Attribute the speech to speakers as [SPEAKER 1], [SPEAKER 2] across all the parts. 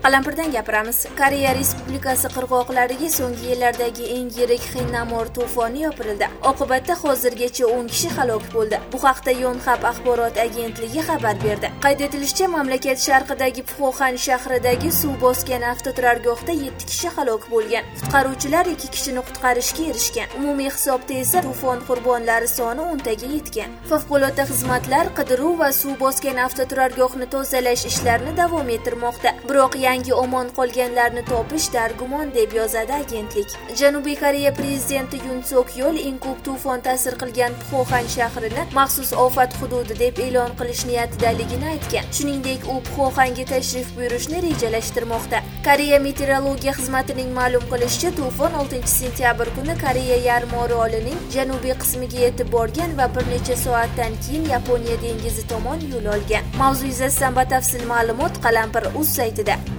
[SPEAKER 1] Qalampirdan gapiramiz. Koreya Respublikasi qirg'oqlariga so'nggi yillardagi eng yirik Hinnamor to'foni yopirildi. Oqibatda hozirgacha 10 kishi halok bo'ldi. Bu haqda Yonhap axborot agentligi xabar berdi. Qayd etilishicha, mamlakat sharqidagi Pxoxan shahridagi suv bosgan avtoturargohda 7 kishi halok bo'lgan. Qutqaruvchilar 2 kishini qutqarishga erishgan. Umumiy hisobda esa to'fon qurbonlari soni 10 taga yetgan. Favqulodda xizmatlar qidiruv va suv bosgan avtoturargohni tozalash ishlarini davom ettirmoqda. Biroq yangi omon qolganlarni topish dargumon, deb yozadi agentlik. Janubiy Koreya prezidenti Yun Suk Yeol eng ko'p to'fon ta'sir qilgan Pxoxan shahrini maxsus ofat hududi deb e'lon qilish niyatidaligini aytgan. Shuningdek, u Pxoxanga tashrif buyurishni rejalashtirmoqda. Koreya meteorologiya xizmatining ma'lum qilishicha, to'fon 6-sentyabr kuni Koreya yarim orolining janubiy qismiga yetib borgan va bir necha soatdan keyin Yaponiya dengizi tomon yo'l olgan. Mavzu yuzasidan batafsil ma'lumot Qalampir.uz saytida.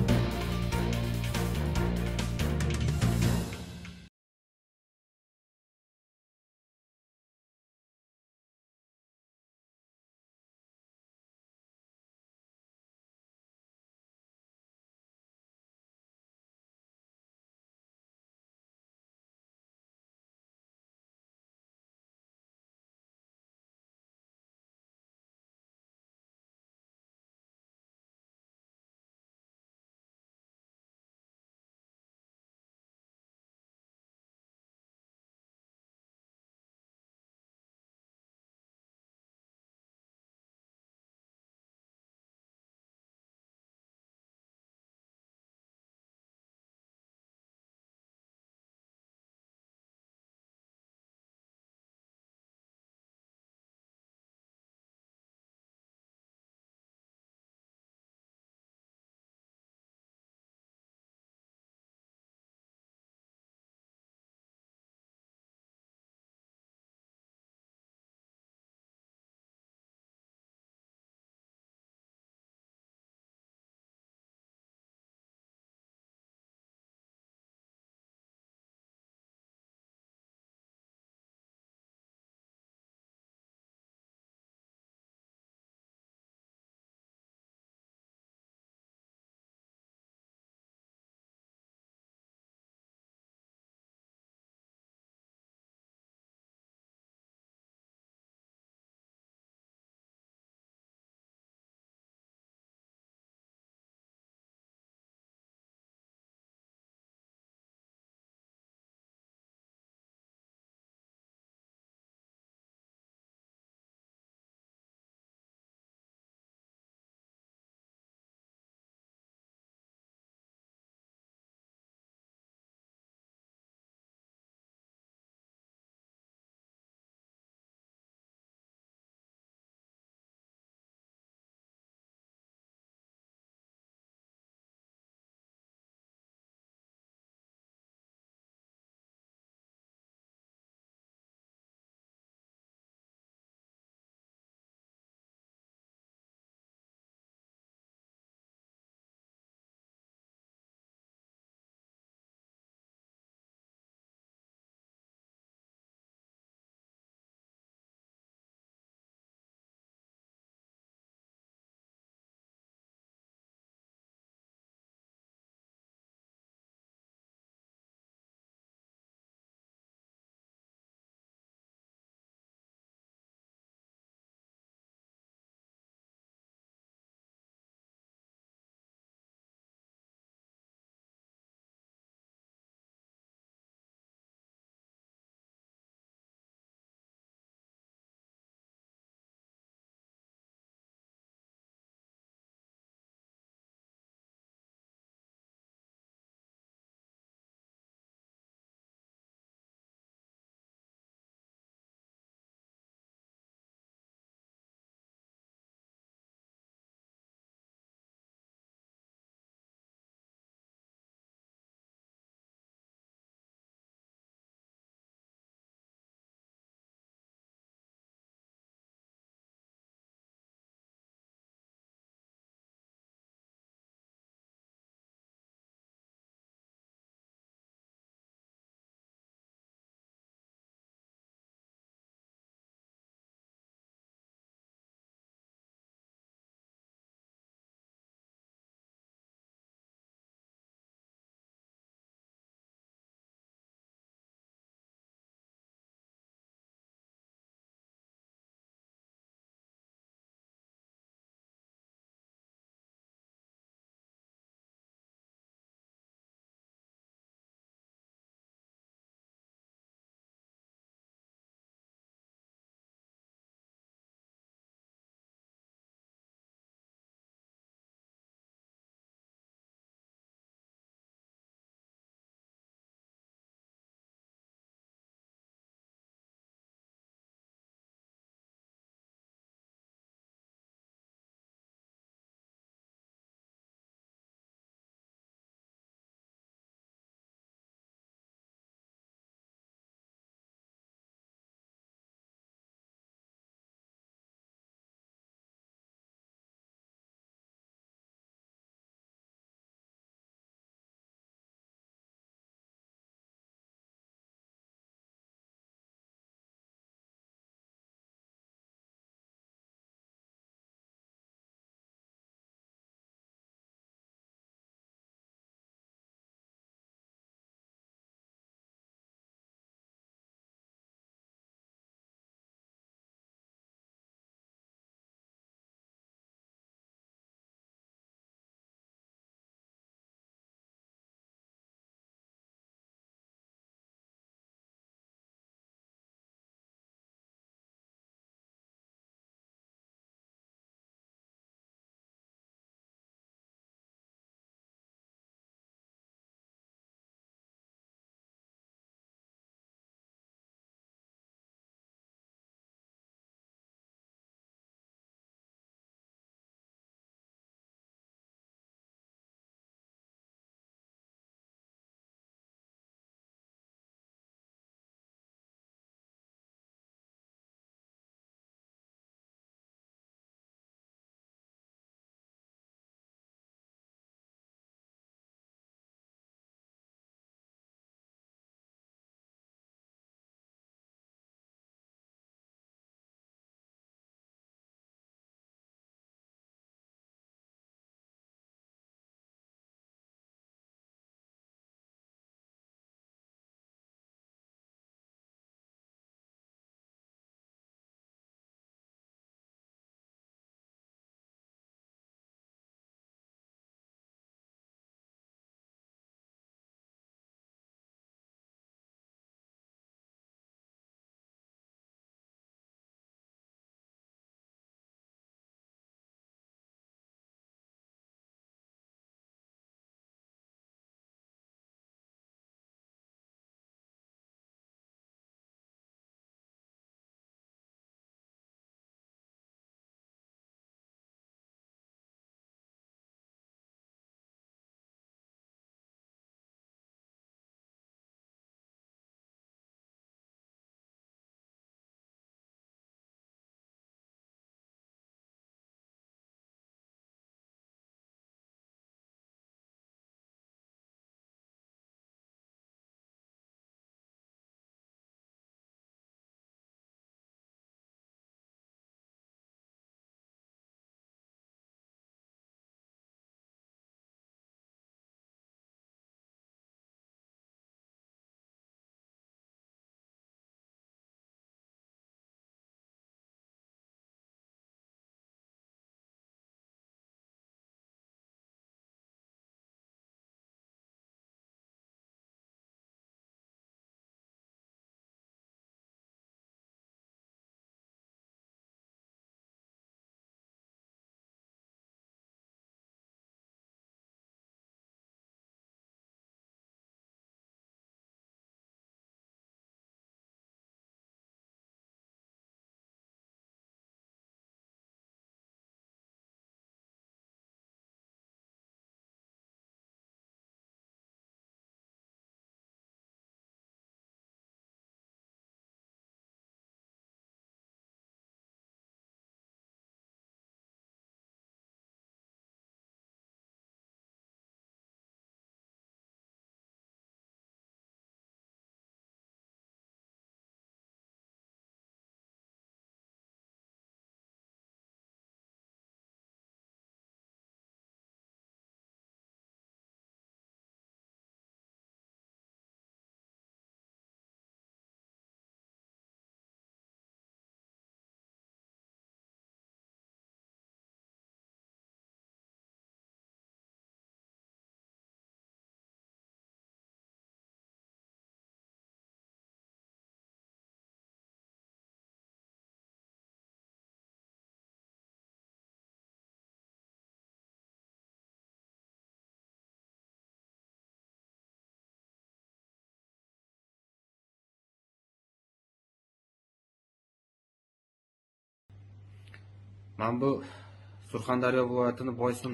[SPEAKER 2] Men bu Surxondaryo viloyatining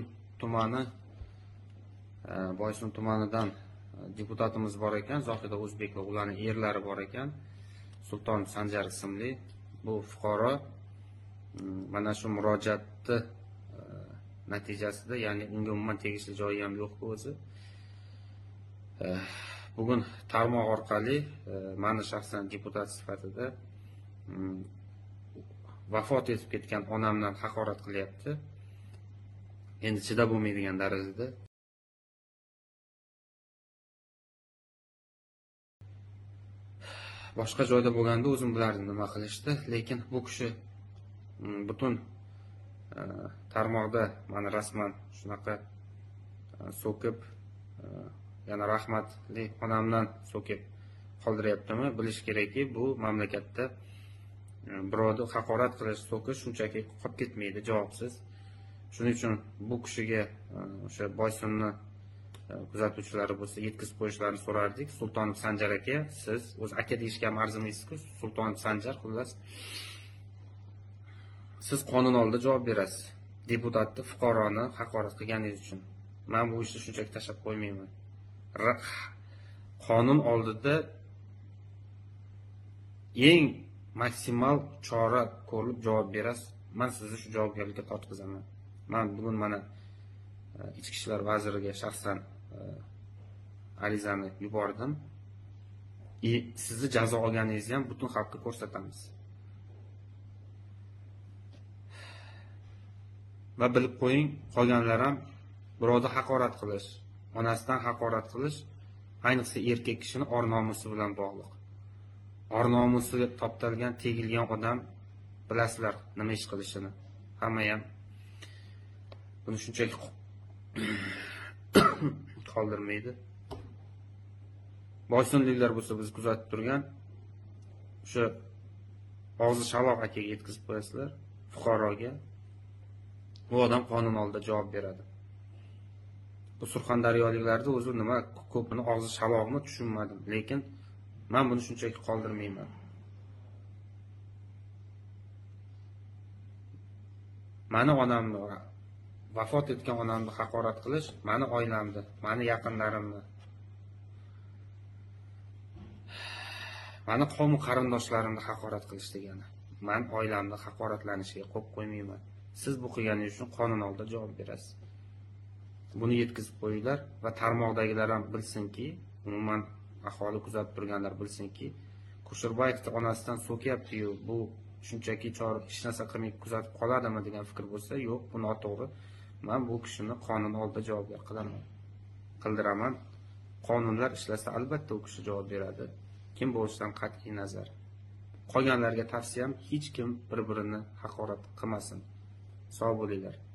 [SPEAKER 2] Boysun tumanidan deputatimiz bor ekan, Zohida O'zbek va ularning erlari bor ekan. Sulton Sanjar ismli bu fuqaro mana shu murojaatni natijasida, ya'ni unga umuman tegishli joyi ham yo'q o'zi. Bugun tarmoq orqali meni shaxsan deputat sifatida vafot etib ketgan onamdan haqorat qilyapti. Endi chidab bo'lmaydigan darajada. Boshqa joyda bo'lganda o'zim bilardim nima qilishdi, lekin bu kishi butun tarmoqda meni rasman shunaqa so'kib, yana rahmatli onamdan so'kib qoldiryaptimi? Bilish kerakki, bu mamlakatda birovni haqorat qilish, so'kish shunchaki qolib ketmaydi javobsiz. Shuning uchun bu kishiga o'sha Boysunni kuzatuvchilari bo'lsa yetkazib qo'yishlarini so'rardik. Sultonov Sanjar aka, siz o'z aka deyishga ham arzimaysiz-ku, Sultonov Sanjar, xullas. Siz qonun oldida javob berasiz. Deputatni, fuqaroni haqorat qilganingiz uchun. Men bu ishni shunchaki tashlab qo'ymayman. Qonun oldida eng maksimal chora ko'rib javob berasiz. Men sizni shu javobgarlikka tortqizaman. Men bugun mana Ichki ishlar vaziriga shaxsan arizani yubordim. Sizni jazo olganingizni ham butun xalqqa ko'rsatamiz. Va bilib qo'ying, qolganlar ham birovni haqorat qilish, onasidan haqorat qilish, ayniqsa erkak kishini or-nomusi bilan bog'liq. Or-nomusiga toptalgan, tegilgan odam bilasizlar nima ish qilishini. Hamma ham buni shunchaki qoldirmaydi. Boysunliklar bo'lsa biz kuzatib turgan o'sha og'zi shaloq akaga yetkazib qo'yasizlar, fuqaroga. Bu odam qonun oldida javob beradi. Bu Surxondaryoliklarda o'zi nima ko'pini og'zi shaloqmi tushunmadim, lekin men buni shunchaki qoldirmayman. Meni onamni, vafot etgan onamni haqorat qilish, meni oilamni, meni yaqinlarimni, meni qavm qarindoshlarimni haqorat qilish degani. Men oilamni haqoratlanishiga qo'yib qo'ymayman. Siz bu qilganingiz uchun qonun oldida javob berasiz. Buni yetkazib qo'yinglar va tarmoqdagilar ham bilsinki, umuman aholi kuzatib turganlar bilsinki, Kusherbayevni onasidan so'kyapti-yu, bu shunchaki hech narsa qilmay kuzatib qoladimi degan fikr bo'lsa, yo'q, bu noto'g'ri. Men bu kishini qonun oldida javobgar qildiraman. Qonunlar ishlasa albatta u kishi javob beradi. Kim bo'lishidan qat'iy nazar. Qolganlarga tavsiyam, hech kim bir-birini haqorat qilmasin. Sog' bo'linglar.